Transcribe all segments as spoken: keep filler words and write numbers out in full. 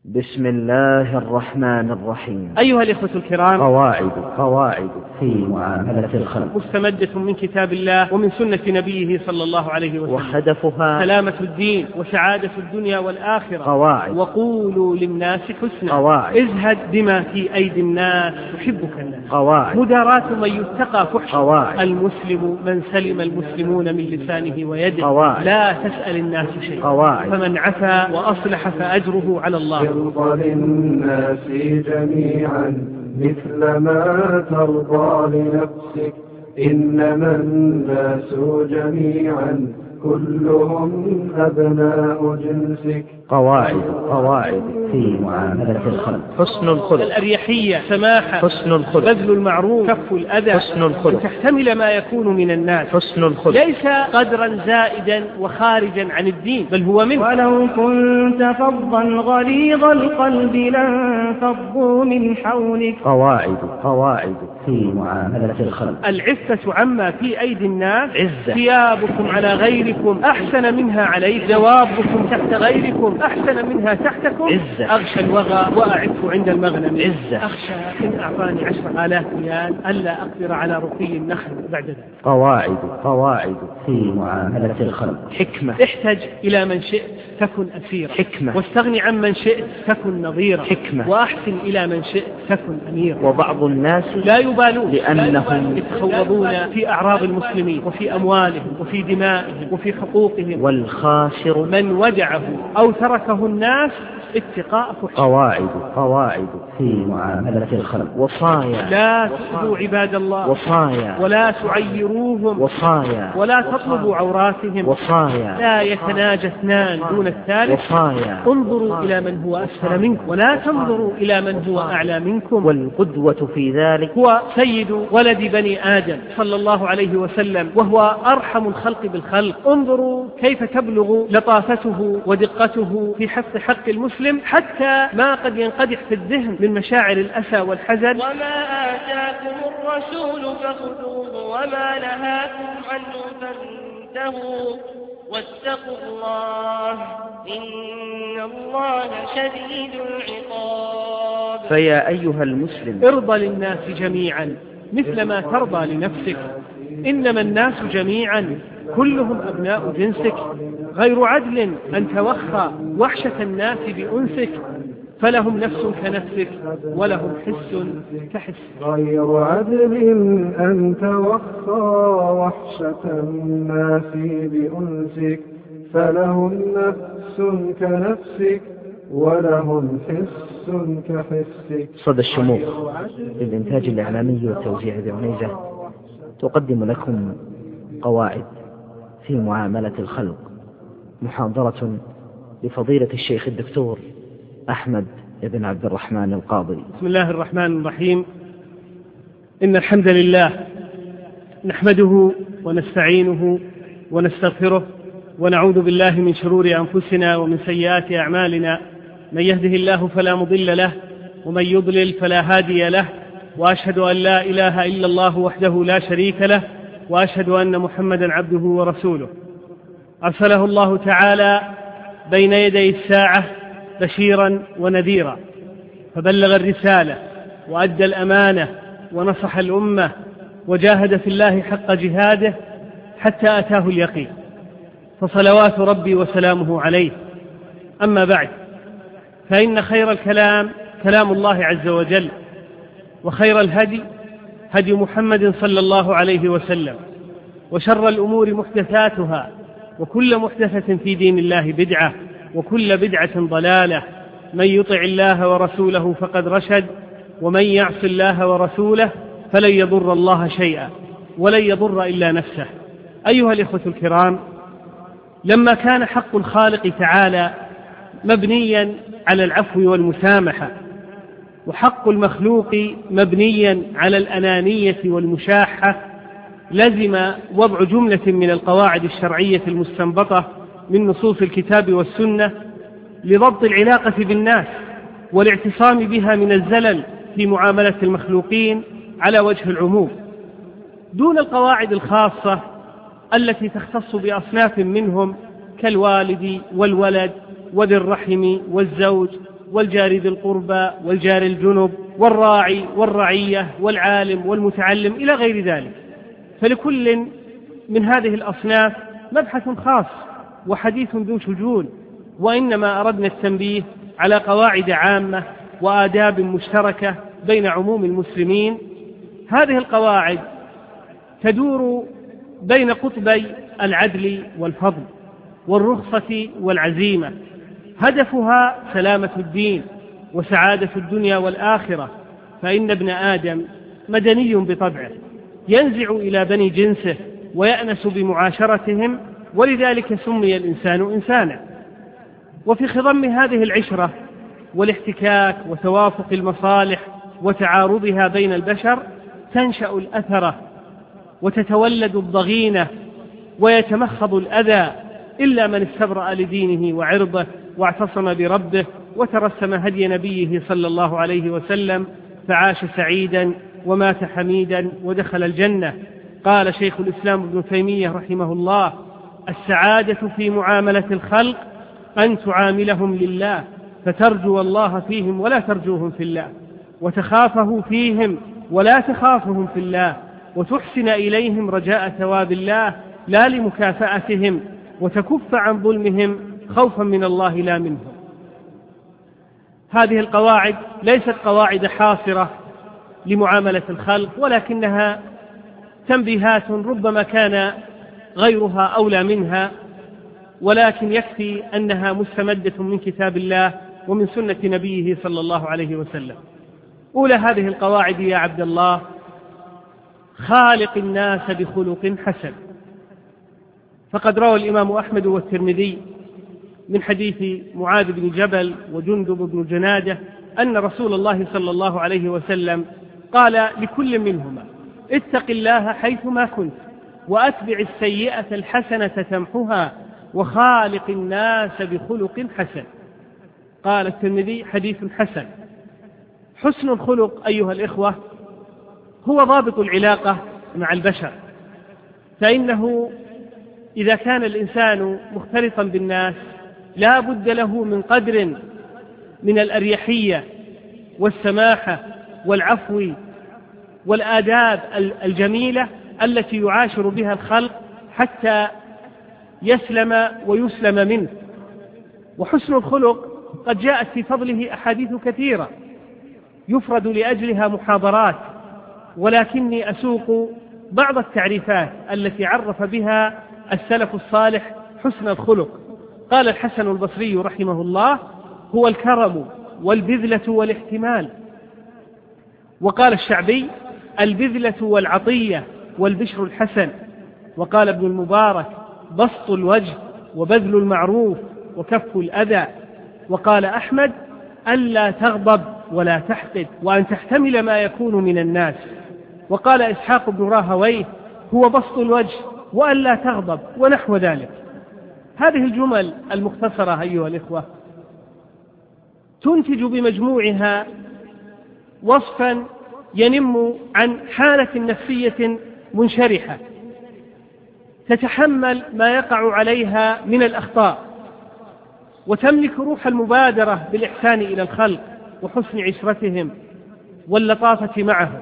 بسم الله الرحمن الرحيم. أيها الإخوة الكرام، قواعد قواعد في معاملة الخلق مستمدة من كتاب الله ومن سنة نبيه صلى الله عليه وسلم، وهدفها سلامة الدين وسعادة الدنيا والآخرة. قواعد وقولوا للناس حسنا، قواعد ازهد بما في أيدي الناس يحبك الناس. قواعد مداراة من يتقى فحش، قواعد المسلم من سلم المسلمون من لسانه ويده. قواعد لا تسأل الناس شيء، قواعد فمن عفا وأصلح فأجره على الله. ارضى للناس جميعا مثل ما ترضى لنفسك، إنما الناس جميعا كلهم أبناء جنسك. قواعد قواعد في معاملة الخلق. حسن الخلق، الأريحية، سماحة، حسن الخلق، بذل المعروف، كف الأذى، حسن الخلق، تحتمل ما يكون من الناس. حسن الخلق ليس قدرا زائدا وخارجا عن الدين، بل هو منه. ولو كنت فظا غليظ القلب لانفضوا من حولك. قواعد قواعد في معاملة الخلق. العفة عما في أيدي الناس عزة. ثيابكم على غيركم أحسن منها عليكم، دوابكم تحت غيركم أحسن منها تحتكم. عزة. أغشى الوغى وأعف عند المغنم. عزة. أخشى إن أعطاني عشر آلاف ريال ألا أقدر على رقي النخل بعد ذلك. قواعد قواعد في معاملة الخلق. حكمة. احتج إلى من شئت تكن أسيرا، حكمة. واستغني عن من شئت تكن نظيرا، حكمة. وأحسن إلى من شئت تكن أميرا. وبعض الناس لا يبالون لأنهم يتخوضون في أعراض المسلمين وفي أموالهم وفي دمائهم وفي حقوقهم، والخاسر من ودعه أو تركه الناس اتقاء فحش. قواعد قواعد في معاملة الخلق. وصايا. لا تؤذوا عباد الله، وصايا. ولا تعيروهم، وصايا. ولا تطلبوا عوراتهم. وصايا. لا يتناجى اثنان دون الثالث. وصايا. انظروا إلى من هو أسفل منكم ولا تنظروا إلى من هو أعلى منكم. والقدوة في ذلك هو سيد ولد بني آدم صلى الله عليه وسلم، وهو أرحم الخلق بالخلق. انظروا كيف تبلغ لطافته ودقته في حفظ حق المسلم، حتى ما قد ينقدح في الذهن من مشاعر الأسى والحزن. وما آتاكم الرسول فخذوه وما نهاكم عنه فانتهوا واتقوا الله إن الله شديد العقاب. فيا أيها المسلم، ارضى للناس جميعا مثل ما ترضى لنفسك، إنما الناس جميعا كلهم أبناء جنسك. غير عدل أن توخى وحشة الناس بأنسك، فلهم نفس كنفسك ولهم حس كحس. غير عدل أن توخى وحشة الناس بأنسك، فلهم نفس كنفسك ولهم حس كحسك. صدى الشموخ للإنتاج الإعلامي والتوزيع بعنيزة تقدم لكم قواعد في معاملة الخلق، محاضرة لفضيلة الشيخ الدكتور أحمد بن عبد الرحمن القاضي. بسم الله الرحمن الرحيم. إن الحمد لله نحمده ونستعينه ونستغفره ونعوذ بالله من شرور أنفسنا ومن سيئات أعمالنا، من يهده الله فلا مضل له ومن يضلل فلا هادي له، وأشهد أن لا إله إلا الله وحده لا شريك له، وأشهد أن محمدا عبده ورسوله. أرسله الله تعالى بين يدي الساعة بشيرا ونذيرا، فبلغ الرسالة وأدى الأمانة ونصح الأمة وجاهد في الله حق جهاده حتى أتاه اليقين، فصلوات ربي وسلامه عليه. أما بعد، فإن خير الكلام كلام الله عز وجل، وخير الهدي هدي محمد صلى الله عليه وسلم، وشر الأمور محدثاتها، وكل محدثة في دين الله بدعة، وكل بدعة ضلالة. من يطع الله ورسوله فقد رشد، ومن يعص الله ورسوله فلن يضر الله شيئا ولن يضر إلا نفسه. أيها الإخوة الكرام، لما كان حق الخالق تعالى مبنيا على العفو والمسامحة، وحق المخلوق مبنيا على الأنانية والمشاحة، لزم وضع جملة من القواعد الشرعية المستنبطة من نصوص الكتاب والسنة لضبط العلاقة بالناس والاعتصام بها من الزلل في معاملة المخلوقين على وجه العموم، دون القواعد الخاصة التي تختص بأصناف منهم كالوالد والولد وذي الرحم والزوج والجار ذي القربى والجار الجنب والراعي والرعية والعالم والمتعلم إلى غير ذلك. فلكل من هذه الأصناف مبحث خاص وحديث ذو شجون، وإنما أردنا التنبيه على قواعد عامة وآداب مشتركة بين عموم المسلمين. هذه القواعد تدور بين قطبي العدل والفضل والرخصة والعزيمة، هدفها سلامة الدين وسعادة الدنيا والآخرة، فإن ابن آدم مدني بطبعه ينزع إلى بني جنسه ويأنس بمعاشرتهم، ولذلك سمي الإنسان إنسانا. وفي خضم هذه العشرة والاحتكاك وتوافق المصالح وتعارضها بين البشر تنشأ الأثرة وتتولد الضغينة ويتمخض الأذى، إلا من استبرأ لدينه وعرضه واعتصم بربه وترسم هدي نبيه صلى الله عليه وسلم فعاش سعيدا ومات حميدا ودخل الجنة. قال شيخ الإسلام ابن تيمية رحمه الله: السعادة في معاملة الخلق أن تعاملهم لله فترجو الله فيهم ولا ترجوهم في الله، وتخافه فيهم ولا تخافهم في الله، وتحسن إليهم رجاء ثواب الله لا لمكافأتهم، وتكف عن ظلمهم خوفا من الله لا منهم. هذه القواعد ليست قواعد حاصرة لمعاملة الخلق، ولكنها تنبيهات ربما كان غيرها أولى منها، ولكن يكفي أنها مستمدة من كتاب الله ومن سنة نبيه صلى الله عليه وسلم. أولى هذه القواعد يا عبد الله: خالق الناس بخلق حسن. فقد روى الإمام أحمد والترمذي من حديث معاذ بن جبل وجندب بن جنادة أن رسول الله صلى الله عليه وسلم قال لكل منهما: اتق الله حيثما كنت وأتبع السيئة الحسنة تمحها وخالق الناس بخلق حسن. قال الترمذي: حديث حسن. حسن الخلق أيها الإخوة هو ضابط العلاقة مع البشر، فإنه إذا كان الإنسان مختلطا بالناس لا بد له من قدر من الأريحية والسماحة والعفو والآداب الجميلة التي يعاشر بها الخلق حتى يسلم ويسلم منه. وحسن الخلق قد جاءت في فضله أحاديث كثيرة يفرد لأجلها محاضرات، ولكني أسوق بعض التعريفات التي عرف بها السلف الصالح حسن الخلق. قال الحسن البصري رحمه الله: هو الكرم والبذلة والاحتمال. وقال الشعبي: البذلة والعطية والبشر الحسن. وقال ابن المبارك: بسط الوجه وبذل المعروف وكف الأذى. وقال أحمد: ألا تغضب ولا تحقد وأن تحتمل ما يكون من الناس. وقال إسحاق بن راهويه: هو بسط الوجه وألا تغضب ونحو ذلك. هذه الجمل المختصرة أيها الإخوة تنتج بمجموعها وصفا ينم عن حالة نفسية منشرحة تتحمل ما يقع عليها من الأخطاء، وتملك روح المبادرة بالإحسان إلى الخلق وحسن عشرتهم واللطافة معهم.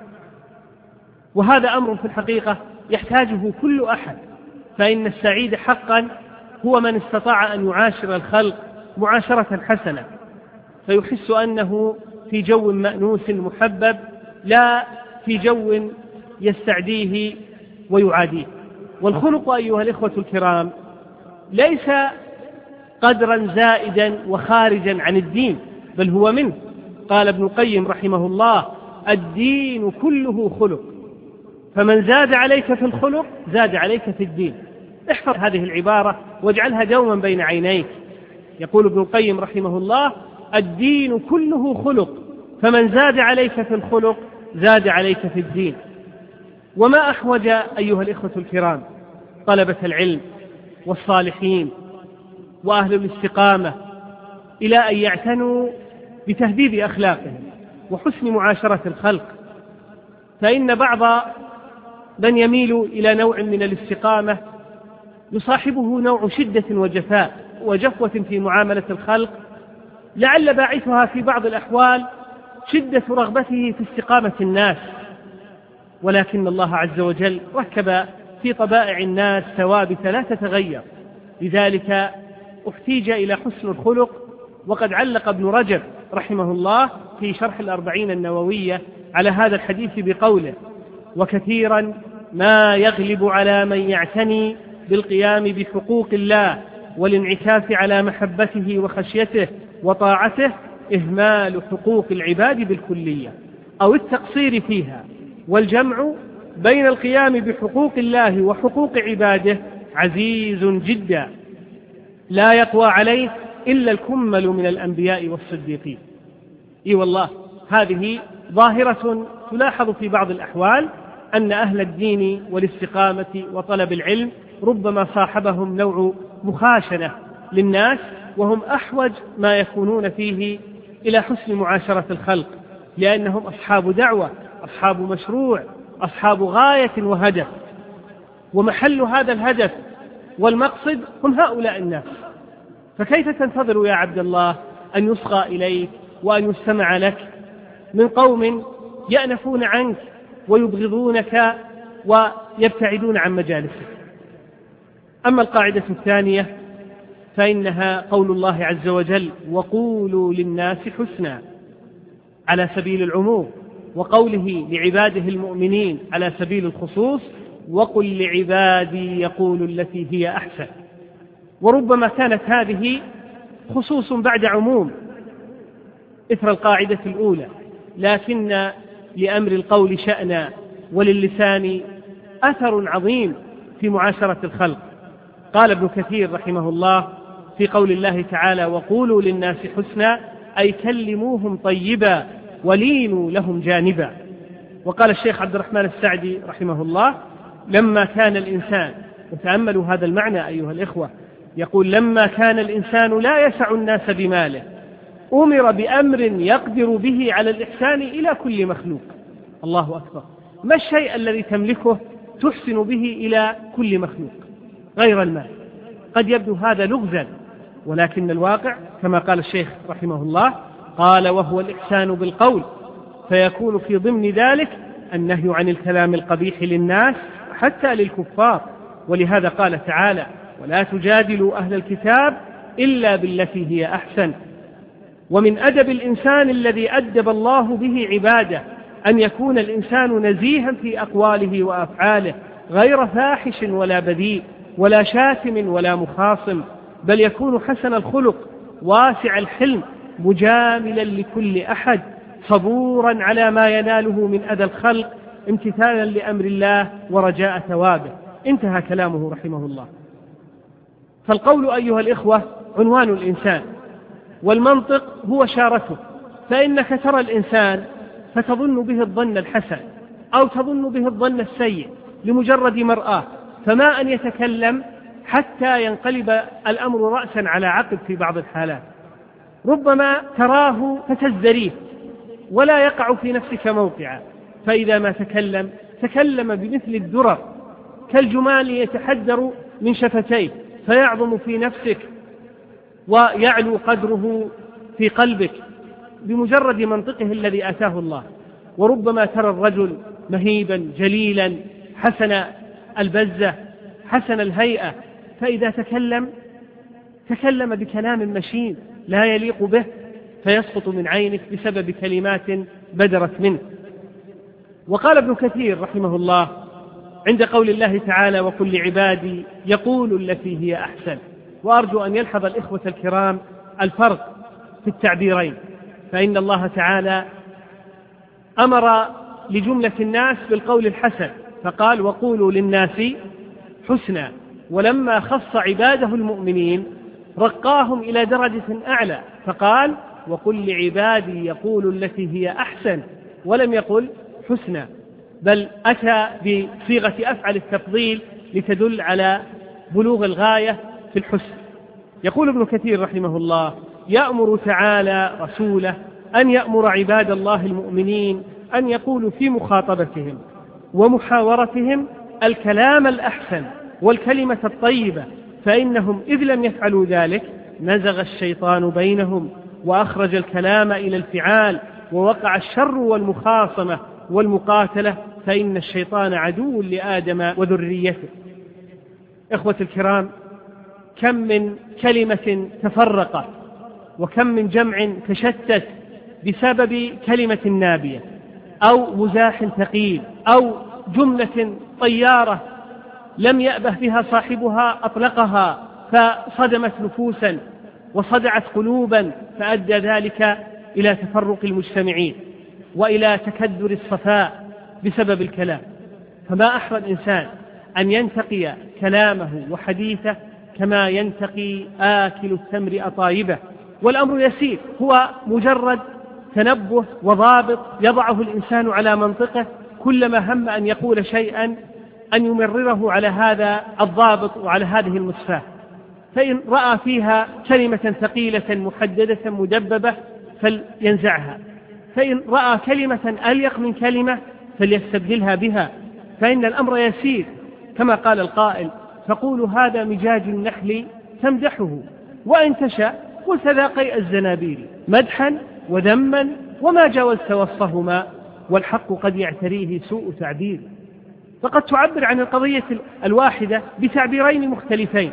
وهذا أمر في الحقيقة يحتاجه كل أحد، فإن السعيد حقا هو من استطاع أن يعاشر الخلق معاشرة حسنة، فيحس أنه في جو مأنوس محبب لا في جو يستعديه ويعاديه. والخلق أيها الإخوة الكرام ليس قدرا زائدا وخارجا عن الدين، بل هو منه. قال ابن القيم رحمه الله: الدين كله خلق، فمن زاد عليك في الخلق زاد عليك في الدين. احفظ هذه العبارة واجعلها دوما بين عينيك. يقول ابن القيم رحمه الله: الدين كله خلق، فمن زاد عليك في الخلق زاد عليك في الدين. وما أحوج أيها الإخوة الكرام طلبة العلم والصالحين وأهل الاستقامة إلى أن يعتنوا بتهذيب أخلاقهم وحسن معاشرة الخلق، فإن بعض من يميل إلى نوع من الاستقامة يصاحبه نوع شدة وجفاء وجفوة في معاملة الخلق، لعل باعثها في بعض الأحوال شدة رغبته في استقامة الناس، ولكن الله عز وجل ركب في طبائع الناس ثوابت لا تتغير، لذلك احتيج إلى حسن الخلق. وقد علق ابن رجب رحمه الله في شرح الأربعين النووية على هذا الحديث بقوله: وكثيرا ما يغلب على من يعتني بالقيام بحقوق الله والانعكاف على محبته وخشيته وطاعته إهمال حقوق العباد بالكلية أو التقصير فيها، والجمع بين القيام بحقوق الله وحقوق عباده عزيز جدا لا يقوى عليه إلا الكمل من الأنبياء والصديقين. إي والله هذه ظاهرة تلاحظ في بعض الأحوال، أن أهل الدين والاستقامة وطلب العلم ربما صاحبهم نوع مخاشنة للناس، وهم أحوج ما يكونون فيه إلى حسن معاشرة الخلق، لأنهم أصحاب دعوة، أصحاب مشروع، أصحاب غاية وهدف، ومحل هذا الهدف والمقصد هم هؤلاء الناس. فكيف تنتظر يا عبد الله أن يصغى إليك وأن يستمع لك من قوم يأنفون عنك ويبغضونك ويبتعدون عن مجالسك؟ أما القاعدة الثانية فإنها قول الله عز وجل: وقولوا للناس حسنا، على سبيل العموم، وقوله لعباده المؤمنين على سبيل الخصوص: وقل لعبادي يقولوا التي هي أحسن. وربما كانت هذه خصوص بعد عموم إثر القاعدة الأولى، لكن لأمر القول شأنا وللسان أثر عظيم في معاشرة الخلق. قال ابن كثير رحمه الله في قول الله تعالى: وقولوا للناس حسنا، أي كلموهم طيبا ولينوا لهم جانبا. وقال الشيخ عبد الرحمن السعدي رحمه الله: لما كان الإنسان، وتأملوا هذا المعنى أيها الإخوة، يقول: لما كان الإنسان لا يسع الناس بماله أمر بأمر يقدر به على الإحسان إلى كل مخلوق. الله أكبر! ما الشيء الذي تملكه تحسن به إلى كل مخلوق غير المال؟ قد يبدو هذا لغزا، ولكن الواقع كما قال الشيخ رحمه الله قال: وهو الإحسان بالقول، فيكون في ضمن ذلك النهي عن الكلام القبيح للناس حتى للكفار. ولهذا قال تعالى: ولا تجادلوا أهل الكتاب إلا بالتي هي أحسن. ومن أدب الإنسان الذي أدب الله به عباده أن يكون الإنسان نزيها في أقواله وأفعاله، غير فاحش ولا بذيء ولا شاتم ولا مخاصم، بل يكون حسن الخلق واسع الحلم مجاملا لكل أحد، صبورا على ما يناله من أذى الخلق، امتثالا لأمر الله ورجاء ثوابه. انتهى كلامه رحمه الله. فالقول أيها الإخوة عنوان الإنسان، والمنطق هو شارته. فإنك ترى الإنسان فتظن به الظن الحسن أو تظن به الظن السيء لمجرد مرآه، فما أن يتكلم حتى ينقلب الأمر رأسا على عقب في بعض الحالات. ربما تراه فتزدريه ولا يقع في نفسك موقعا، فإذا ما تكلم تكلم بمثل الدرر كالجمال يتحدر من شفتيه، فيعظم في نفسك ويعلو قدره في قلبك بمجرد منطقه الذي آتاه الله. وربما ترى الرجل مهيبا جليلا حسن البزة حسن الهيئة، فإذا تكلم تكلم بكلام مشين لا يليق به، فيسقط من عينك بسبب كلمات بدرت منه. وقال ابن كثير رحمه الله عند قول الله تعالى: وقل لعبادي يقولوا التي هي أحسن. وأرجو أن يلحظ الإخوة الكرام الفرق في التعبيرين، فإن الله تعالى أمر لجملة الناس بالقول الحسن فقال: وقولوا للناس حسنا، ولما خص عباده المؤمنين رقاهم إلى درجة أعلى فقال: وقل لعبادي يقولوا التي هي أحسن، ولم يقل حسنا، بل أتى بصيغة أفعل التفضيل لتدل على بلوغ الغاية في الحسن. يقول ابن كثير رحمه الله: يأمر تعالى رسوله أن يأمر عباد الله المؤمنين أن يقولوا في مخاطبتهم ومحاورتهم الكلام الأحسن والكلمة الطيبة، فإنهم إذ لم يفعلوا ذلك نزغ الشيطان بينهم وأخرج الكلام إلى الفعال ووقع الشر والمخاصمة والمقاتلة فإن الشيطان عدو لآدم وذريته. إخوة الكرام، كم من كلمة تفرقت وكم من جمع تشتت بسبب كلمة نابية أو مزاح ثقيل أو جملة طيارة لم يأبه بها صاحبها أطلقها فصدمت نفوسا وصدعت قلوبا فأدى ذلك إلى تفرق المجتمعين وإلى تكدر الصفاء بسبب الكلام. فما أحرى الإنسان أن ينتقي كلامه وحديثه كما ينتقي آكل التمر أطايبه، والأمر يسير، هو مجرد تنبه وضابط يضعه الإنسان على منطقه كلما هم أن يقول شيئا أن يمرره على هذا الضابط وعلى هذه المصفاة، فإن رأى فيها كلمة ثقيلة محددة مدببة فلينزعها، فإن رأى كلمة أليق من كلمة فليستبدلها بها، فإن الأمر يسير كما قال القائل: تقول هذا مجاج النحل تمدحه وإن تشاء قلت ذا قيء الزنابير مدحا وذما وما جاوزت وصفهما والحق قد يعتريه سوء تعبير. فقد تعبر عن القضية الواحدة بتعبيرين مختلفين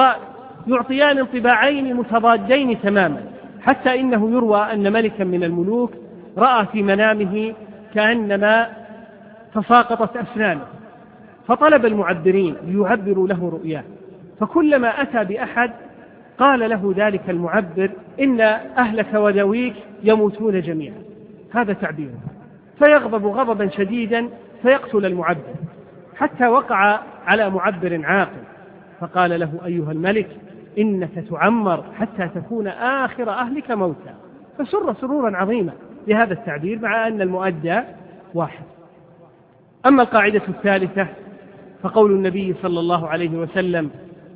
ويعطيان انطباعين متضادين تماما، حتى إنه يروى أن ملكا من الملوك رأى في منامه كأنما تساقطت أسنانه، فطلب المعبرين ليعبروا له رؤياه، فكلما أتى بأحد قال له ذلك المعبر: إن أهلك وذويك يموتون جميعا، هذا تعبيره، فيغضب غضبا شديدا فيقتل المعبر، حتى وقع على معبر عاقل فقال له: أيها الملك إنك تعمر حتى تكون آخر أهلك موتا، فسر سرورا عظيما بهذا التعبير مع أن المؤدى واحد. أما القاعدة الثالثة فقول النبي صلى الله عليه وسلم: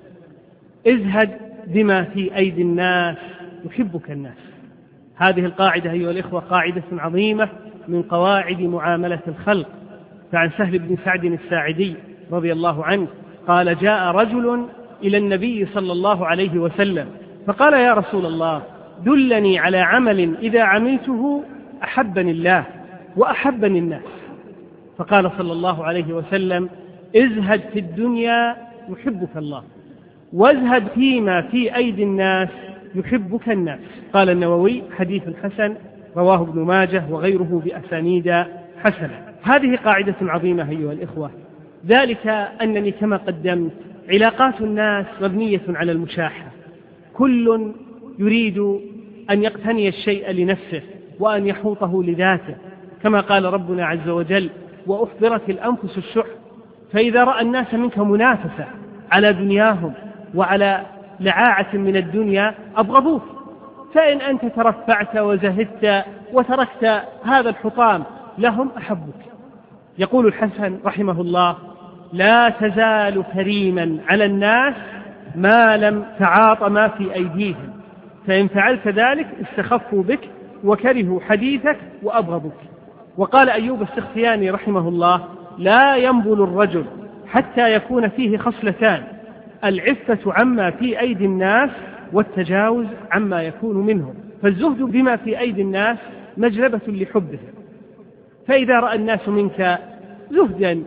ازهد بما في أيدي الناس يحبك الناس. هذه القاعدة أيها الإخوة قاعدة عظيمة من قواعد معاملة الخلق. فعن سهل بن سعد الساعدي رضي الله عنه قال: جاء رجل إلى النبي صلى الله عليه وسلم فقال: يا رسول الله دلني على عمل إذا عملته أحبني الله وأحبني الناس. فقال صلى الله عليه وسلم: ازهد في الدنيا يحبك الله، وازهد فيما في أيدي الناس يحبك الناس. قال النووي: حديث حسن رواه ابن ماجه وغيره بأسانيد حسنة. هذه قاعدة عظيمة أيها الإخوة، ذلك أنني كما قدمت علاقات الناس مبنية على المشاحة، كل يريد أن يقتني الشيء لنفسه وأن يحوطه لذاته، كما قال ربنا عز وجل: وأحضرت الأنفس الشح. فإذا رأى الناس منك منافسة على دنياهم وعلى لعاعة من الدنيا أبغضوك، فإن أنت ترفعت وزهدت وتركت هذا الحطام لهم أحبك. يقول الحسن رحمه الله: لا تزال كريما على الناس ما لم تعاط ما في أيديهم، فإن فعلت ذلك استخفوا بك وكرهوا حديثك وأبغضك. وقال أيوب السختياني رحمه الله: لا ينبل الرجل حتى يكون فيه خصلتان: العفة عما في أيدي الناس والتجاوز عما يكون منهم. فالزهد بما في أيدي الناس مجلبة لحبهم، فإذا رأى الناس منك زهدا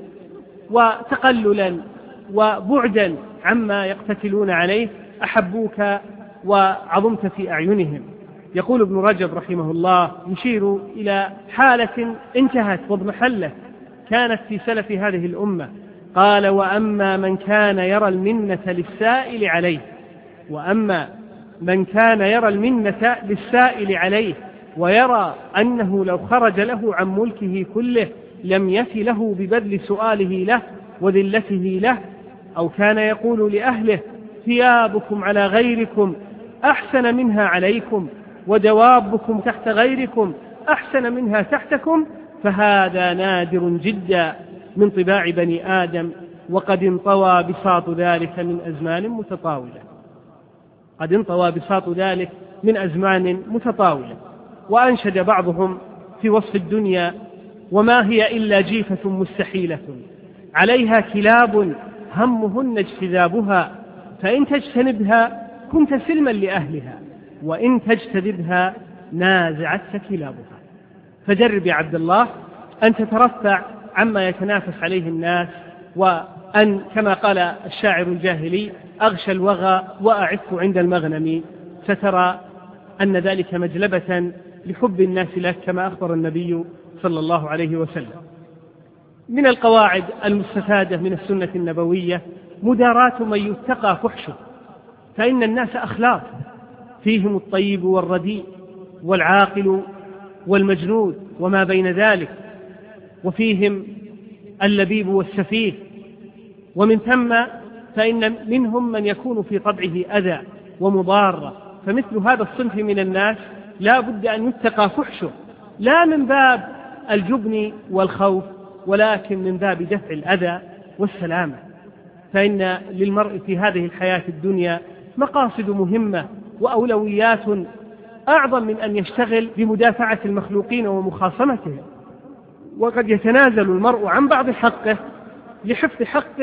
وتقللا وبعدا عما يقتتلون عليه أحبوك وعظمت في أعينهم. يقول ابن رجب رحمه الله يشير إلى حالة انتهت واضمحلت كانت في سلف هذه الأمة، قال: وأما من كان يرى المنة للسائل عليه وأما من كان يرى المنة للسائل عليه ويرى أنه لو خرج له عن ملكه كله لم يف له ببذل سؤاله له وذلته له، أو كان يقول لأهله: ثيابكم على غيركم أحسن منها عليكم، ودوابكم تحت غيركم أحسن منها تحتكم، فهذا نادر جدا من طباع بني آدم، وقد انطوى بساط ذلك من أزمان متطاولة. قد انطوى بساط ذلك من أزمان متطاولة. وأنشد بعضهم في وصف الدنيا: وما هي إلا جيفة مستحيلة عليها كلاب همهن اجتذابها، فإن تجتنبها كنت سلما لأهلها، وإن تجتذبها نازعتك كلابها. فجرب يا عبد الله أن تترفع عما يتنافس عليه الناس، وأن كما قال الشاعر الجاهلي أغشى الوغى وأعف عند المغنم، سترى أن ذلك مجلبة لحب الناس لك كما أخبر النبي صلى الله عليه وسلم. من القواعد المستفادة من السنة النبوية مداراة من يتقى فحشه، فإن الناس أخلاق، فيهم الطيب والرديء والعاقل والمجنود وما بين ذلك، وفيهم اللبيب والسفيه، ومن ثم فإن منهم من يكون في طبعه أذى ومضارة. فمثل هذا الصنف من الناس لا بد أن يتقى فحشه، لا من باب الجبن والخوف، ولكن من باب دفع الأذى والسلامة. فإن للمرء في هذه الحياة الدنيا مقاصد مهمة وأولويات أعظم من أن يشتغل بمدافعة المخلوقين ومخاصمتهم، وقد يتنازل المرء عن بعض حقه لحفظ حق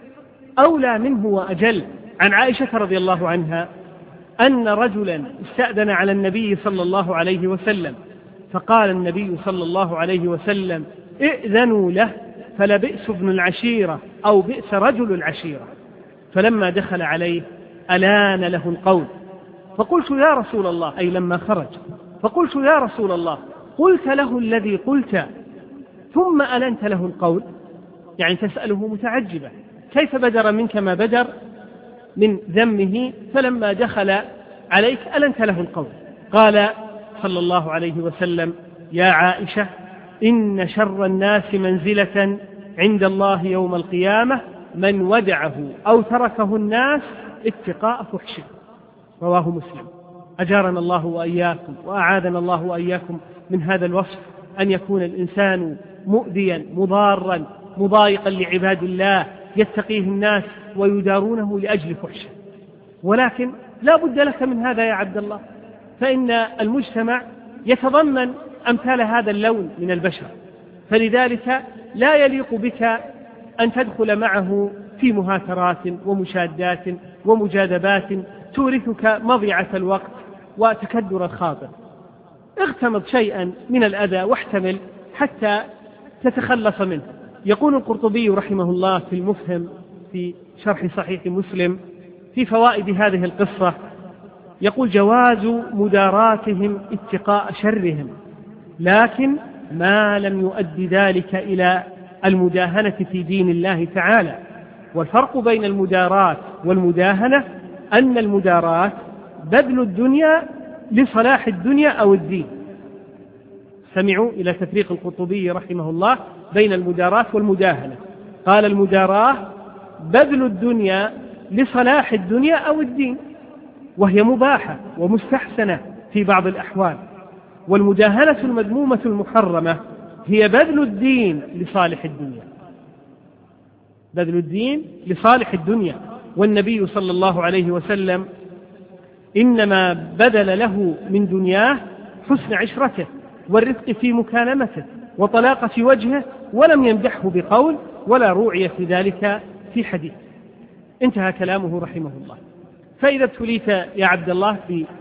أولى منه وأجل. عن عائشة رضي الله عنها أن رجلا استأذن على النبي صلى الله عليه وسلم، فقال النبي صلى الله عليه وسلم: ائذنوا له فلبئس ابن العشيرة أو بئس رجل العشيرة. فلما دخل عليه ألان له القول، فقلت يا رسول الله، أي لما خرج، فقلت يا رسول الله قلت له الذي قلت ثم ألنت له القول؟ يعني تسأله متعجبة كيف بدر منك ما بدر من ذمه فلما دخل عليك ألنت له القول؟ قال صلى الله عليه وسلم: يا عائشة إن شر الناس منزلة عند الله يوم القيامة من ودعه أو تركه الناس اتقاء فحشه. رواه مسلم. أجارنا الله وإياكم وأعاذنا الله وإياكم من هذا الوصف، أن يكون الإنسان مؤذيا مضارا مضايقا لعباد الله يتقيه الناس ويدارونه لأجل فحشه. ولكن لا بد لك من هذا يا عبد الله، فإن المجتمع يتضمن أمثال هذا اللون من البشر، فلذلك لا يليق بك أن تدخل معه في مهاترات ومشادات ومجاذبات تورثك مضيعة الوقت وتكدر الخاطر. اغتمض شيئا من الأذى واحتمل حتى تتخلص منه. يقول القرطبي رحمه الله في المفهم في شرح صحيح مسلم في فوائد هذه القصة، يقول: جواز مداراتهم اتقاء شرهم، لكن ما لم يؤدي ذلك إلى المداهنة في دين الله تعالى. والفرق بين المدارات والمداهنة أن المدارات بذل الدنيا لصلاح الدنيا أو الدين. سمعوا إلى تفريق القرطبي رحمه الله بين المدارات والمداهنة. قال: المداراة بذل الدنيا لصلاح الدنيا أو الدين، وهي مباحة ومستحسنة في بعض الأحوال. والمداهنة المذمومة المحرمة هي بذل الدين لصالح الدنيا، بذل الدين لصالح الدنيا. والنبي صلى الله عليه وسلم إنما بذل له من دنياه حسن عشرته والرفق في مكالمته وطلاقة وجهه، ولم يمدحه بقول ولا روعي في ذلك في حديث. انتهى كلامه رحمه الله. فإذا ابتليت يا عبد الله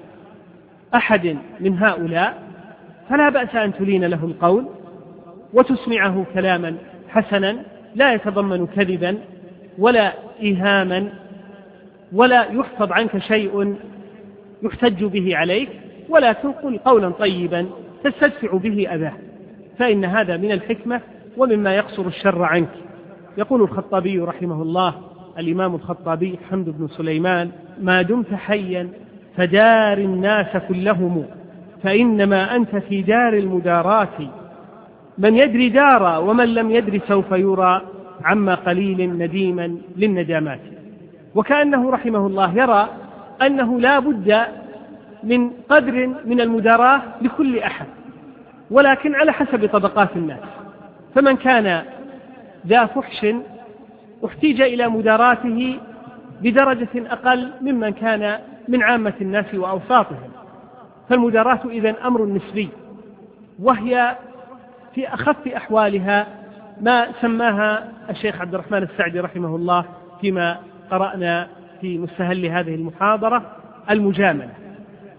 بأحد من هؤلاء فلا بأس أن تلين له القول وتسمعه كلاما حسنا لا يتضمن كذبا ولا إيهاما، ولا يحفظ عنك شيء يحتج به عليك، ولا تقل قولا طيبا تستدفع به أذاه، فإن هذا من الحكمة ومما يقصر الشر عنك. يقول الخطابي رحمه الله، الإمام الخطابي حمد بن سليمان: ما دمت حيا فدار الناس كلهم، فإنما أنت في دار المدارات، من يدري دارا ومن لم يدري سوف يرى، عما قليل نديما للندامات. وكأنه رحمه الله يرى أنه لا بد من قدر من المداراة لكل أحد، ولكن على حسب طبقات الناس. فمن كان ذا فحش احتيج إلى مداراته بدرجة أقل ممن كان من عامة الناس وأوساطهم. فالمداراة إذن أمر نسبي، وهي في أخف أحوالها ما سماها الشيخ عبد الرحمن السعدي رحمه الله فيما قرأنا في مستهل هذه المحاضرة المجاملة.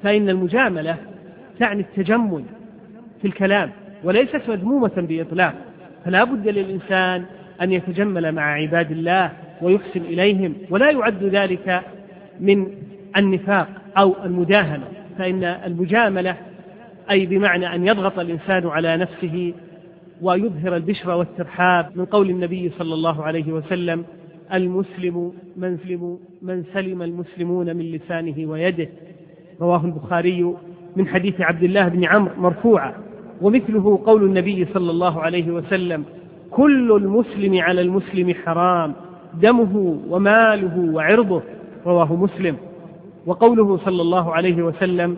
فإن المجاملة تعني التجمل في الكلام وليست مذمومة بإطلاق، فلا بد للإنسان أن يتجمل مع عباد الله ويحسن إليهم، ولا يعد ذلك من النفاق أو المداهنة، فإن المجاملة أي بمعنى أن يضغط الإنسان على نفسه ويظهر البشر والترحاب، من قول النبي صلى الله عليه وسلم: المسلم من سلم, من سلم المسلمون من لسانه ويده، رواه البخاري من حديث عبد الله بن عمرو مرفوعا. ومثله قول النبي صلى الله عليه وسلم: كل المسلم على المسلم حرام، دمه وماله وعرضه، رواه مسلم. وقوله صلى الله عليه وسلم: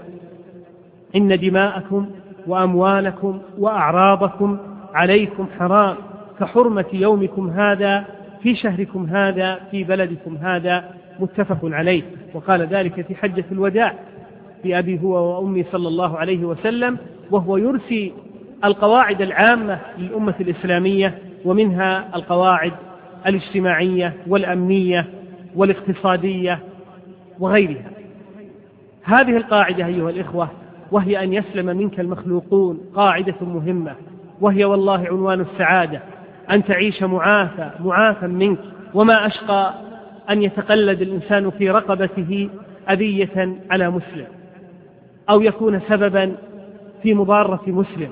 إن دماءكم وأموالكم وأعراضكم عليكم حرام كحرمة يومكم هذا في شهركم هذا في بلدكم هذا، متفق عليه. وقال ذلك في حجة الوداع في أبي هو وأمي صلى الله عليه وسلم، وهو يرسي القواعد العامة للأمة الإسلامية، ومنها القواعد الاجتماعية والأمنية والاقتصادية وغيرها. هذه القاعدة أيها الإخوة وهي أن يسلم منك المخلوقون قاعدة مهمة، وهي والله عنوان السعادة، أن تعيش معافى معافى منك. وما أشقى أن يتقلد الإنسان في رقبته أذية على مسلم، أو يكون سببا في مضارة مسلم،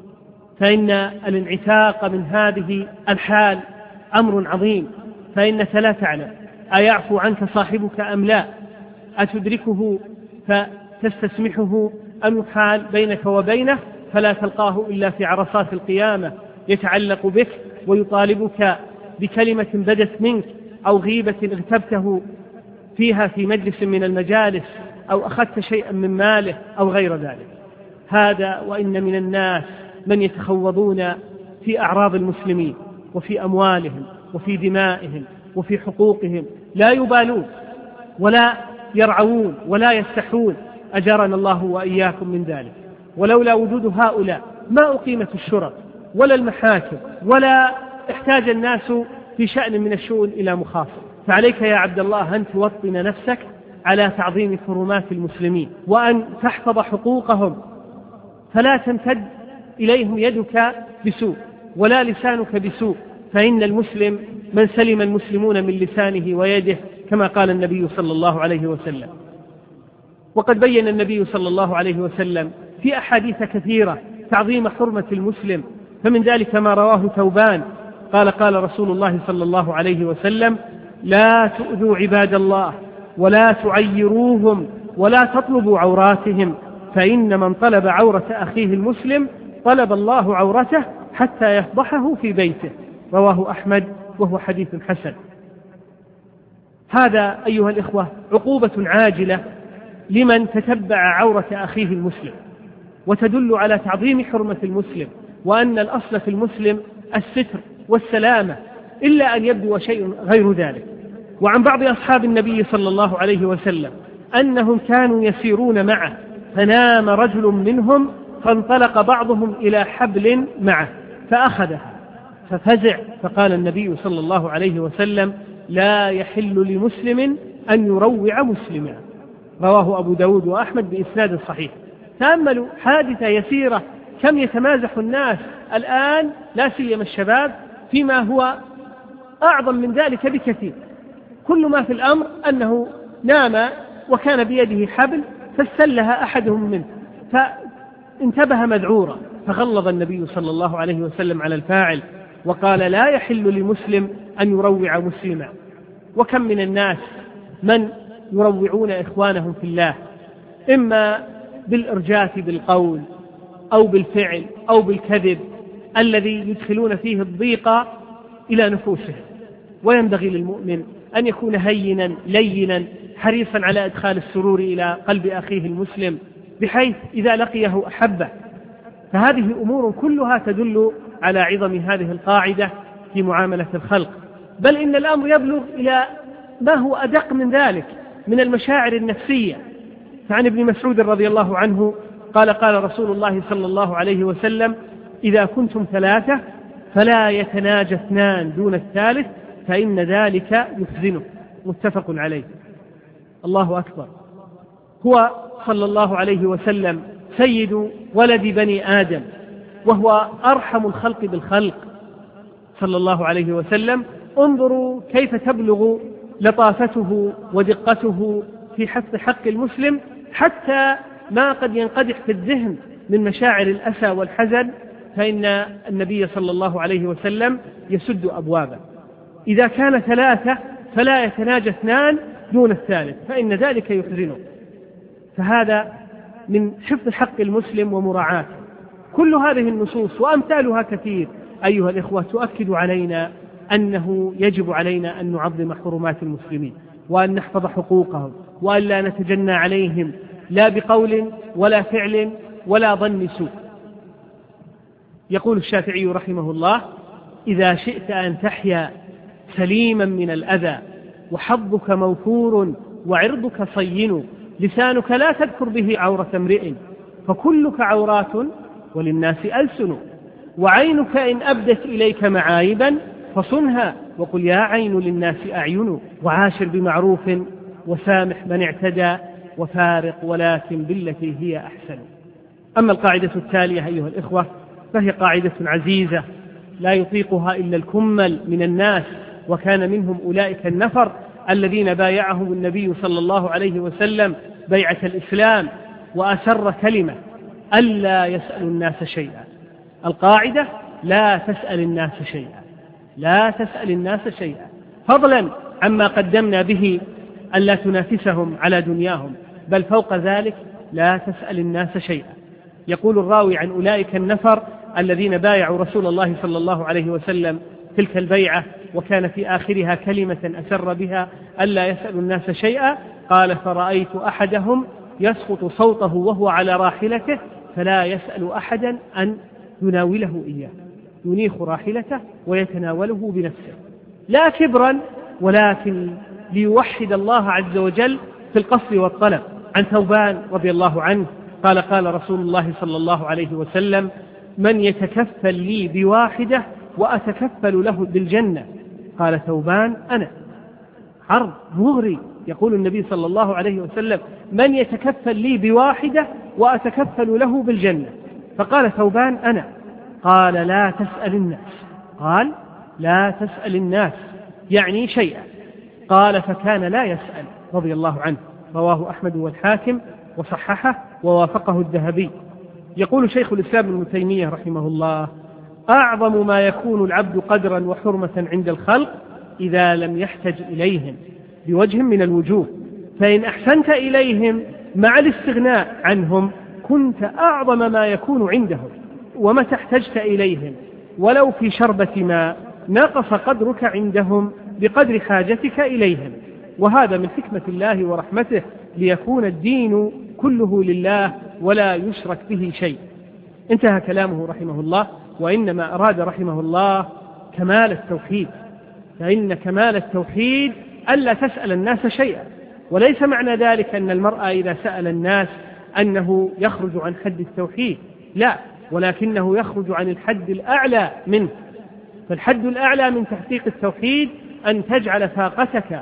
فإن الانعتاق من هذه الحال أمر عظيم، فإنك لا تعلم أيعفو عنك صاحبك أم لا، أتدركه فتستسمحه أم يحال بينك وبينه فلا تلقاه إلا في عرصات القيامة يتعلق بك ويطالبك بكلمة بدت منك، أو غيبة اغتبته فيها في مجلس من المجالس، أو أخذت شيئا من ماله أو غير ذلك. هذا وإن من الناس من يتخوضون في أعراض المسلمين وفي أموالهم وفي دمائهم وفي حقوقهم، لا يبالون ولا يرعون ولا يستحون، أجرنا الله وإياكم من ذلك. ولولا وجود هؤلاء ما أقيمت الشرط ولا المحاكم، ولا احتاج الناس في شأن من الشؤون إلى مخاصم. فعليك يا عبد الله أن توطن نفسك على تعظيم حرمات المسلمين، وأن تحفظ حقوقهم، فلا تمتد إليهم يدك بسوء ولا لسانك بسوء، فإن المسلم من سلم المسلمون من لسانه ويده، كما قال النبي صلى الله عليه وسلم. وقد بين النبي صلى الله عليه وسلم في أحاديث كثيرة تعظيم حرمة المسلم، فمن ذلك ما رواه ثوبان قال: قال رسول الله صلى الله عليه وسلم: لا تؤذوا عباد الله ولا تعيروهم ولا تطلبوا عوراتهم، فإن من طلب عورة أخيه المسلم طلب الله عورته حتى يفضحه في بيته، رواه أحمد وهو حديث حسن. هذا أيها الإخوة عقوبة عاجلة لمن تتبع عورة أخيه المسلم، وتدل على تعظيم حرمة المسلم، وأن الأصل في المسلم الستر والسلامة، إلا أن يبدو شيء غير ذلك. وعن بعض أصحاب النبي صلى الله عليه وسلم أنهم كانوا يسيرون معه، فنام رجل منهم فانطلق بعضهم إلى حبل معه فأخذها، ففزع، فقال النبي صلى الله عليه وسلم: لا يحل لمسلم أن يروع مسلما، رواه أبو داود وأحمد بإسناد صحيح. تأملوا حادثة يسيرة كم يتمازح الناس الآن، لا سيما الشباب، فيما هو أعظم من ذلك بكثير. كل ما في الأمر أنه نام وكان بيده حبل فاستلها أحدهم منه فانتبه مذعورا، فغلظ النبي صلى الله عليه وسلم على الفاعل وقال: لا يحل لمسلم أن يروع مسلما. وكم من الناس من يروعون إخوانهم في الله، إما بالإرجاف بالقول أو بالفعل أو بالكذب الذي يدخلون فيه الضيق إلى نفوسهم. وينبغي للمؤمن أن يكون هينا لينا حريصا على إدخال السرور إلى قلب أخيه المسلم، بحيث إذا لقيه أحبه. فهذه أمور كلها تدل على عظم هذه القاعدة في معاملة الخلق، بل إن الأمر يبلغ إلى ما هو أدق من ذلك من المشاعر النفسية. فعن ابن مسعود رضي الله عنه قال: قال رسول الله صلى الله عليه وسلم: إذا كنتم ثلاثة فلا يتناجى اثنان دون الثالث فإن ذلك يحزنه، متفق عليه. الله أكبر. هو صلى الله عليه وسلم سيد ولد بني آدم، وهو أرحم الخلق بالخلق صلى الله عليه وسلم. انظروا كيف تبلغ لطافته ودقته في حفظ حق المسلم، حتى ما قد ينقدح في الذهن من مشاعر الأسى والحزن، فإن النبي صلى الله عليه وسلم يسد أبوابه. إذا كان ثلاثة فلا يتناجى اثنان دون الثالث، فإن ذلك يحزنه. فهذا من حفظ حق المسلم ومراعاته. كل هذه النصوص وأمثالها كثير أيها الإخوة تؤكد علينا أنه يجب علينا أن نعظم حرمات المسلمين، وأن نحفظ حقوقهم، وأن لا نتجنى عليهم لا بقول ولا فعل ولا ظن سوء. يقول الشافعي رحمه الله: إذا شئت أن تحيا سليما من الأذى وحظك موفور وعرضك صين، لسانك لا تذكر به عورة امرئ، فكلك عورات وللناس ألسن، وعينك إن أبدت إليك معايبا فصنها، وقل يا عين للناس أعين، وعاشر بمعروف وسامح من اعتدى، وفارق ولكن بالتي هي أحسن. أما القاعدة التالية أيها الإخوة فهي قاعدة عزيزة لا يطيقها إلا الكمل من الناس، وكان منهم أولئك النفر الذين بايعهم النبي صلى الله عليه وسلم بيعة الإسلام، وأسر كلمة ألا يسأل الناس شيئا. القاعدة: لا تسأل الناس شيئا، لا تسأل الناس شيئا، فضلا عما قدمنا به ألا تنافسهم على دنياهم، بل فوق ذلك لا تسأل الناس شيئا. يقول الراوي عن أولئك النفر الذين بايعوا رسول الله صلى الله عليه وسلم تلك البيعة، وكان في آخرها كلمة أسر بها ألا يسأل الناس شيئا، قال: فرأيت أحدهم يسقط صوته وهو على راحلته فلا يسأل أحدا أن يناوله إياه، ينيخ راحلته ويتناوله بنفسه، لا كبرا ولكن ليوحد الله عز وجل في القصد والطلب. عن ثوبان رضي الله عنه قال: قال رسول الله صلى الله عليه وسلم: من يتكفل لي بواحدة وأتكفل له بالجنة؟ قال ثوبان: أنا. عرض مغري، يقول النبي صلى الله عليه وسلم: من يتكفل لي بواحدة وأتكفل له بالجنة؟ فقال ثوبان: أنا. قال: لا تسأل الناس. قال: لا تسأل الناس، يعني شيئا. قال: فكان لا يسأل رضي الله عنه. رواه أحمد والحاكم وصححه ووافقه الذهبي. يقول شيخ الإسلام ابن تيمية رحمه الله: أعظم ما يكون العبد قدرا وحرمة عند الخلق إذا لم يحتج إليهم بوجه من الوجوه، فإن أحسنت إليهم مع الاستغناء عنهم كنت أعظم ما يكون عندهم، ومتى احتجت إليهم ولو في شربة ماء نقص قدرك عندهم بقدر حاجتك إليهم. وهذا من حكمة الله ورحمته، ليكون الدين كله لله ولا يشرك به شيء. انتهى كلامه رحمه الله، وإنما أراد رحمه الله كمال التوحيد، فإن كمال التوحيد ألا تسأل الناس شيئا، وليس معنى ذلك أن المرء إذا سأل الناس أنه يخرج عن حد التوحيد، لا، ولكنه يخرج عن الحد الأعلى منه. فالحد الأعلى من تحقيق التوحيد أن تجعل فاقتك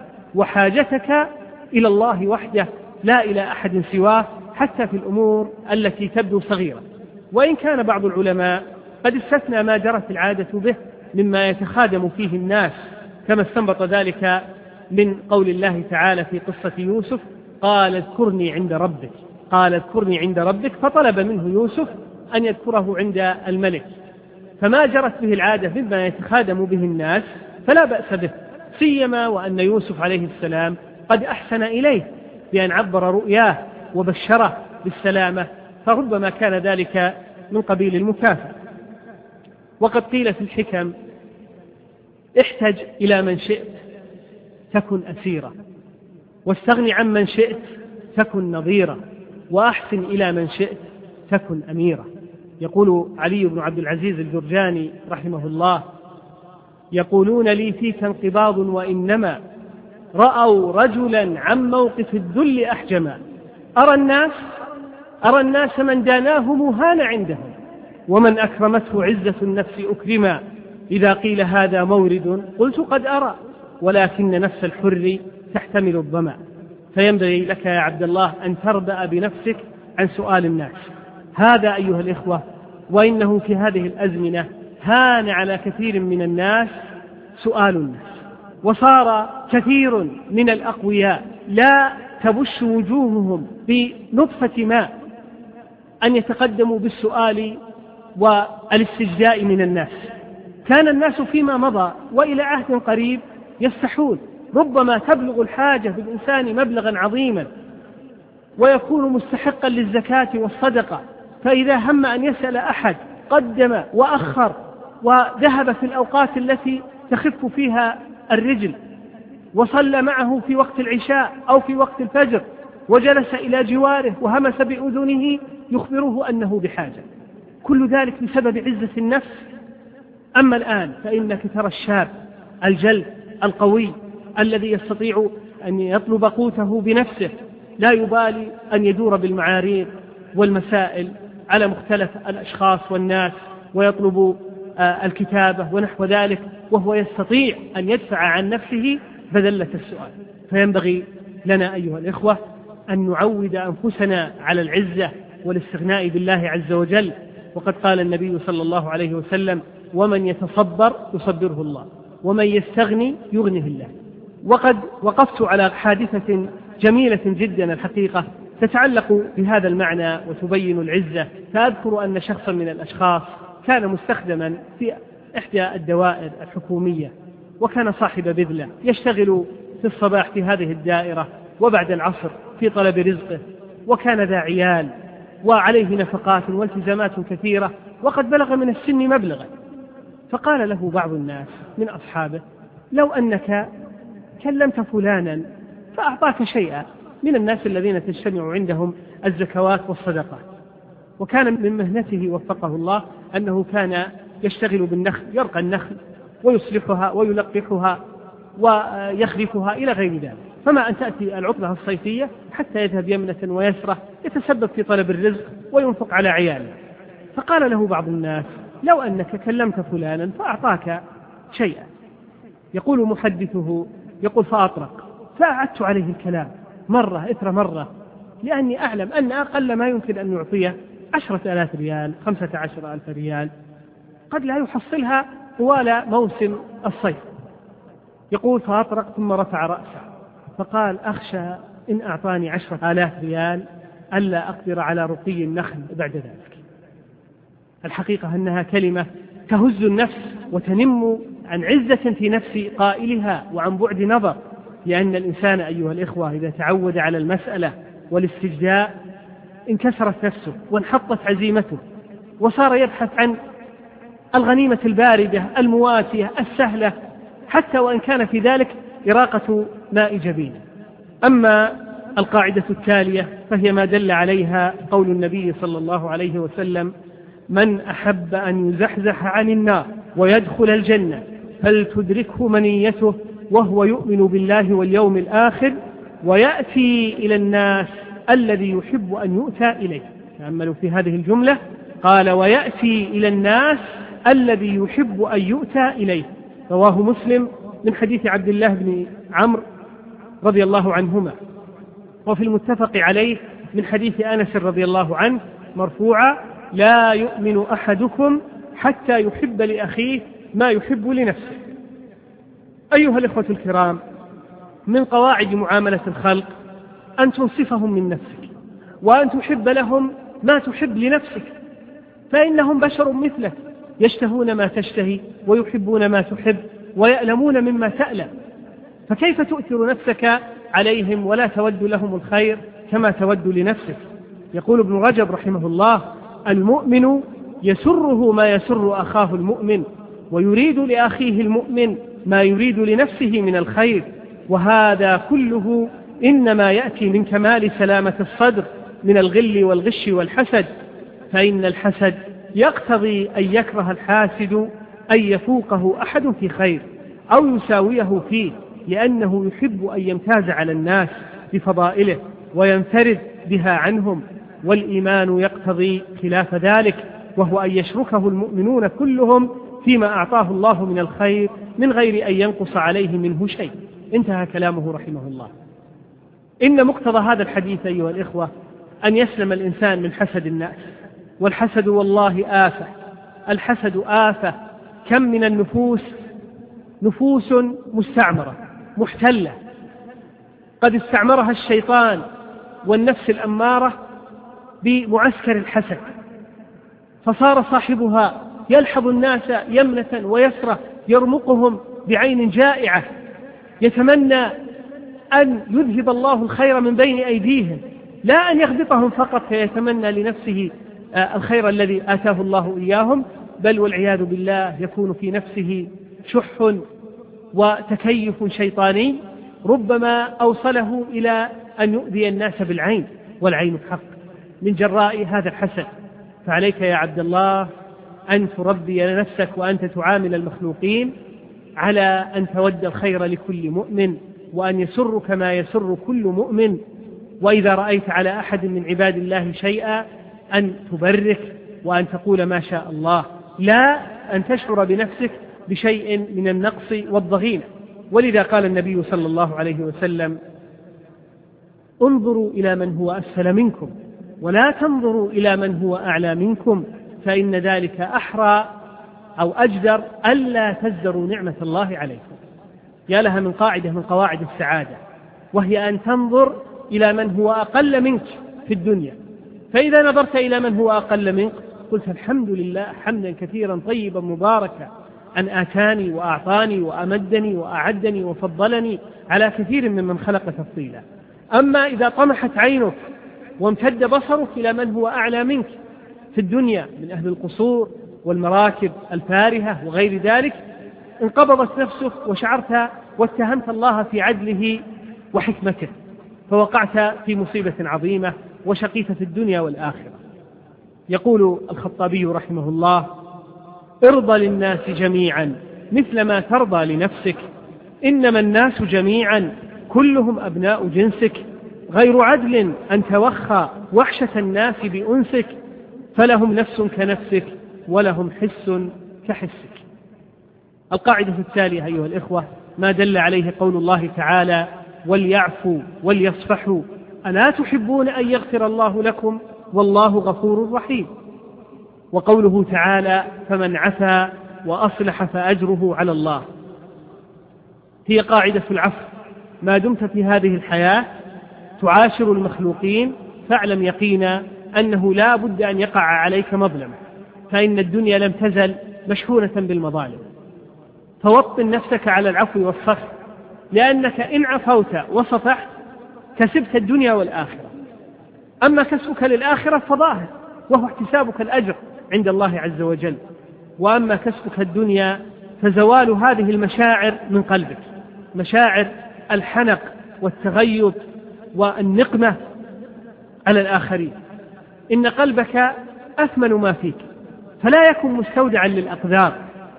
وحاجتك إلى الله وحده لا إلى أحد سواه، حتى في الأمور التي تبدو صغيرة. وإن كان بعض العلماء قد استثنى ما جرت العادة به مما يتخادم فيه الناس، كما استنبط ذلك من قول الله تعالى في قصة يوسف: قال اذكرني عند ربك، قال اذكرني عند ربك، فطلب منه يوسف أن يذكره عند الملك. فما جرت به العادة مما يتخادم به الناس فلا بأس به، سيما وأن يوسف عليه السلام قد أحسن إليه بأن عبر رؤياه وبشره بالسلامة، فربما كان ذلك من قبيل المكافأة. وقد قيل في الحكم: احتج إلى من شئت تكن أسيرا، واستغني عن من شئت تكن نظيرا، وأحسن إلى من شئت تكن أميرا. يقول علي بن عبد العزيز الجرجاني رحمه الله: يقولون لي فيك انقباض، وإنما رأوا رجلا عن موقف الذل أحجما. أرى الناس أرى الناس من داناه مهان عندهم، ومن أكرمته عزة النفس أكرما. إذا قيل هذا مورد قلت قد أرى، ولكن نفس الحر تحتمل الظما. فينبغي لك يا عبد الله أن تربأ بنفسك عن سؤال الناس. هذا أيها الإخوة، وإنه في هذه الأزمنة هان على كثير من الناس سؤال الناس، وصار كثير من الأقوياء لا تبش وجوههم بنطفة ماء أن يتقدموا بالسؤال والاستجداء من الناس. كان الناس فيما مضى وإلى عهد قريب يستحون، ربما تبلغ الحاجة بالإنسان مبلغا عظيما ويكون مستحقا للزكاة والصدقة، فإذا هم أن يسأل أحد قدم وأخر وذهب في الأوقات التي تخف فيها الرجل، وصلى معه في وقت العشاء أو في وقت الفجر، وجلس إلى جواره وهمس بأذنه يخبره أنه بحاجة. كل ذلك بسبب عزة النفس. أما الآن فإنك ترى الشاب الجلد القوي الذي يستطيع أن يطلب قوته بنفسه، لا يبالي أن يدور بالمعاريض والمسائل على مختلف الأشخاص والناس ويطلب الكتابة ونحو ذلك، وهو يستطيع أن يدفع عن نفسه فذلة السؤال. فينبغي لنا أيها الإخوة أن نعود أنفسنا على العزة والاستغناء بالله عز وجل. وقد قال النبي صلى الله عليه وسلم: ومن يتصبر يصبره الله، ومن يستغني يغنه الله. وقد وقفت على حادثة جميلة جدا الحقيقة تتعلق بهذا المعنى وتبين العزة. فأذكر أن شخصا من الأشخاص كان مستخدما في إحدى الدوائر الحكومية، وكان صاحب بذلة يشتغل في الصباح في هذه الدائرة وبعد العصر في طلب رزقه، وكان ذا عيال وعليه نفقات والتزامات كثيرة وقد بلغ من السن مبلغا. فقال له بعض الناس من أصحابه: لو أنك كلمت فلانا فأعطاك شيئا، من الناس الذين تجتمع عندهم الزكوات والصدقات. وكان من مهنته وفقه الله أنه كان يشتغل بالنخل، يرقى النخل ويصلحها ويلقحها ويخرفها إلى غير ذلك، فما أن تأتي العطلة الصيفية حتى يذهب يمنة ويسرة يتسبب في طلب الرزق وينفق على عياله. فقال له بعض الناس: لو أنك كلمت فلانا فأعطاك شيئا. يقول محدثه يقول: فأطرق، فأعدت عليه الكلام مرة إثر مرة، لأني أعلم أن أقل ما يمكن أن يعطيه عشرة آلاف ريال، خمسة عشر ألف ريال، قد لا يحصلها طوال موسم الصيف. يقول: فأطرق ثم رفع رأسه فقال: أخشى إن أعطاني عشرة آلاف ريال ألا أقدر على رقي النخل بعد ذلك. الحقيقة أنها كلمة تهز النفس وتنم عن عزة في نفس قائلها وعن بعد نظر، لأن الإنسان أيها الإخوة إذا تعود على المسألة والاستجداء انكسرت نفسه وانحطت عزيمته، وصار يبحث عن الغنيمة الباردة المواتية السهلة، حتى وإن كان في ذلك إراقة ماء جبينه. أما القاعدة التالية فهي ما دل عليها قول النبي صلى الله عليه وسلم: من أحب أن يزحزح عن النار ويدخل الجنة فلتدركه منيته وهو يؤمن بالله واليوم الآخر ويأتي إلى الناس الذي يحب أن يؤتى إليه. تأملوا في هذه الجملة، قال: ويأتي إلى الناس الذي يحب أن يؤتى إليه. رواه مسلم من حديث عبد الله بن عمرو رضي الله عنهما، وفي المتفق عليه من حديث أنس رضي الله عنه مرفوعا: لا يؤمن أحدكم حتى يحب لأخيه ما يحب لنفسه. أيها الإخوة الكرام، من قواعد معاملة الخلق أن تنصفهم من نفسك، وأن تحب لهم ما تحب لنفسك، فإنهم بشر مثلك، يشتهون ما تشتهي ويحبون ما تحب ويألمون مما تألم، فكيف تؤثر نفسك عليهم ولا تود لهم الخير كما تود لنفسك؟ يقول ابن رجب رحمه الله: المؤمن يسره ما يسر أخاه المؤمن، ويريد لأخيه المؤمن ما يريد لنفسه من الخير، وهذا كله إنما يأتي من كمال سلامة الصدر من الغل والغش والحسد، فإن الحسد يقتضي أن يكره الحاسد أن يفوقه أحد في خير أو يساويه فيه، لأنه يحب أن يمتاز على الناس بفضائله وينفرد بها عنهم، والإيمان يقتضي خلاف ذلك، وهو أن يشركه المؤمنون كلهم فيما أعطاه الله من الخير من غير أن ينقص عليه منه شيء. انتهى كلامه رحمه الله. إن مقتضى هذا الحديث أيها الإخوة أن يسلم الإنسان من حسد الناس، والحسد والله آفة، الحسد آفة. كم من النفوس نفوس مستعمرة محتلة قد استعمرها الشيطان والنفس الأمارة بمعسكر الحسد، فصار صاحبها يلحظ الناس يمنة ويسرة، يرمقهم بعين جائعة، يتمنى أن يذهب الله الخير من بين أيديهم، لا أن يغبطهم فقط فيتمنى لنفسه الخير الذي آتاه الله إياهم، بل والعياذ بالله يكون في نفسه شح وتكيف شيطاني ربما أوصله إلى أن يؤذي الناس بالعين، والعين حق، من جراء هذا الحسد. فعليك يا عبد الله أن تربي نفسك وأنت تعامل المخلوقين على أن تود الخير لكل مؤمن، وأن يسرك ما يسر كل مؤمن، وإذا رأيت على أحد من عباد الله شيئا أن تبرك وأن تقول ما شاء الله، لا أن تشعر بنفسك بشيء من النقص والضغينة. ولذا قال النبي صلى الله عليه وسلم: انظروا إلى من هو أسفل منكم ولا تنظروا إلى من هو أعلى منكم، فإن ذلك أحرى أو أجدر ألا تزدروا نعمة الله عليكم. يا لها من قاعدة من قواعد السعادة، وهي أن تنظر إلى من هو أقل منك في الدنيا، فإذا نظرت إلى من هو أقل منك قلت الحمد لله حمدا كثيرا طيبا مباركا أن آتاني وأعطاني وأمدني وأعدني وفضلني على كثير ممن خلق تفضيلا. أما إذا طمحت عينك وامتد بصرك إلى من هو أعلى منك في الدنيا من أهل القصور والمراكب الفارهة وغير ذلك، انقبضت نفسك وشعرت واتهمت الله في عدله وحكمته، فوقعت في مصيبة عظيمة وشقيت في الدنيا والآخرة. يقول الخطابي رحمه الله: ارضى للناس جميعا مثل ما ترضى لنفسك، إنما الناس جميعا كلهم أبناء جنسك، غير عدل أن توخى وحشة الناس بأنسك، فلهم نفس كنفسك ولهم حس كحسك. القاعدة التالية أيها الإخوة ما دل عليه قول الله تعالى: وليعفوا وليصفحوا ألا تحبون أن يغفر الله لكم والله غفور رحيم. وقوله تعالى: فمن عفا وأصلح فأجره على الله. هي قاعدة العفو، ما دمت في هذه الحياة تعاشر المخلوقين فاعلم يقينا أنه لا بد أن يقع عليك مظلمة، فإن الدنيا لم تزل مشحونة بالمظالم، فوطن نفسك على العفو والصفح، لأنك إن عفوت وصفحت كسبت الدنيا والآخرة. أما كسبك للآخرة فظاهر وهو احتسابك الأجر عند الله عز وجل، وأما كسبك الدنيا فزوال هذه المشاعر من قلبك، مشاعر الحنق والتغيظ والنقمة على الآخرين. إن قلبك أثمن ما فيك، فلا يكن مستودعا للأقدار،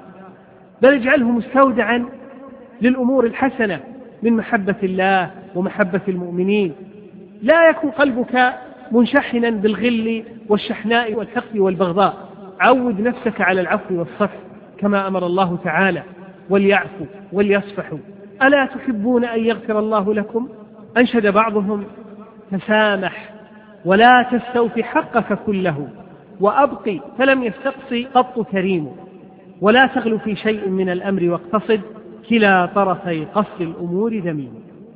بل اجعله مستودعا للأمور الحسنة من محبة الله ومحبة المؤمنين. لا يكن قلبك منشحنا بالغل والشحناء والحقد والبغضاء. عود نفسك على العفو والصفح كما أمر الله تعالى: وليعفوا وليصفحوا ألا تحبون أن يغفر الله لكم. أنشد بعضهم: تسامح ولا تستوفي حقك كله، وأبقي فلم يستقصي قط كريم، ولا تغل في شيء من الأمر واقتصد، كلا طرفي قصد الأمور ذميم.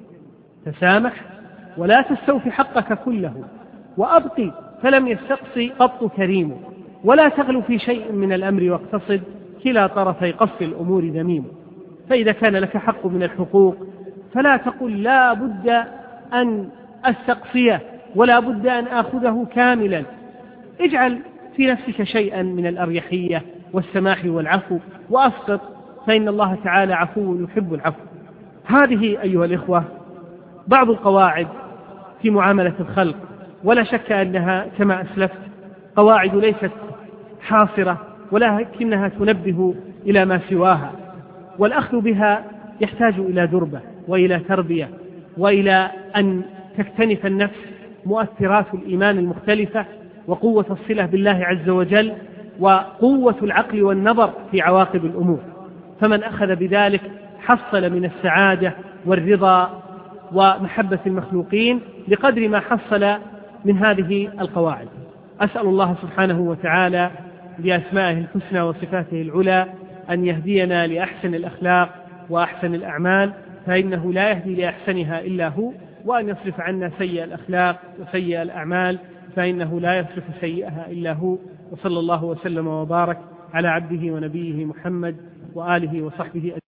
تسامح ولا تستوفي حقك كله، وأبقي فلم يستقصي قط كريم، ولا تغل في شيء من الأمر واقتصد، كلا طرفي قصد الأمور ذميم. فإذا كان لك حق من الحقوق فلا تقل لا بد أن أستقصيه ولا بد أن آخذه كاملا، اجعل في نفسك شيئا من الأريحية والسماح والعفو وأسقط، فإن الله تعالى عفو يحب العفو. هذه أيها الإخوة بعض القواعد في معاملة الخلق، ولا شك أنها كما أسلفت قواعد ليست حاصرة، ولكنها تنبه إلى ما سواها، والأخذ بها يحتاج إلى دربة وإلى تربية، وإلى أن تكتنف النفس مؤثرات الإيمان المختلفة، وقوة الصلة بالله عز وجل، وقوة العقل والنظر في عواقب الأمور. فمن أخذ بذلك حصل من السعادة والرضا ومحبة المخلوقين بقدر ما حصل من هذه القواعد. أسأل الله سبحانه وتعالى بأسمائه الحسنى وصفاته العلى أن يهدينا لأحسن الأخلاق وأحسن الأعمال، فإنه لا يهدي لأحسنها إلا هو، وأن يصرف عنا سيء الأخلاق وسيء الأعمال، فإنه لا يصرف سيئها إلا هو. وصلى الله وسلم وبارك على عبده ونبيه محمد وآله وصحبه أجمعين.